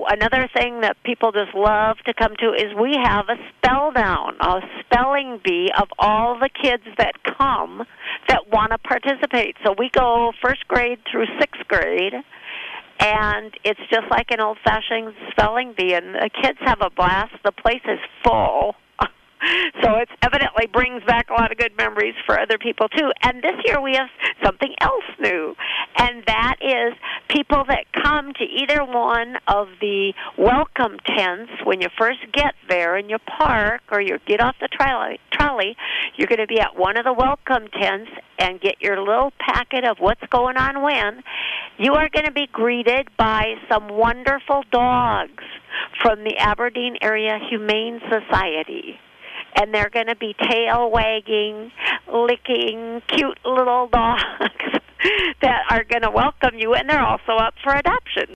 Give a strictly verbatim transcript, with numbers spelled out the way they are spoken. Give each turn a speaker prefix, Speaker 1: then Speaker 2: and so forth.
Speaker 1: another thing that people just love to come to is we have a spell down, a spelling bee of all the kids that come that want to participate. So we go first grade through sixth grade, and it's just like an old-fashioned spelling bee, and the kids have a blast. The place is full. So it evidently brings back a lot of good memories for other people, too. And this year we have something else new, and that is people that come to either one of the welcome tents when you first get there and you park or you get off the trolley, trolley you're going to be at one of the welcome tents and get your little packet of what's going on when. You are going to be greeted by some wonderful dogs from the Aberdeen Area Humane Society. And they're going to be tail wagging, licking, cute little dogs that are going to welcome you, and they're also up for adoption.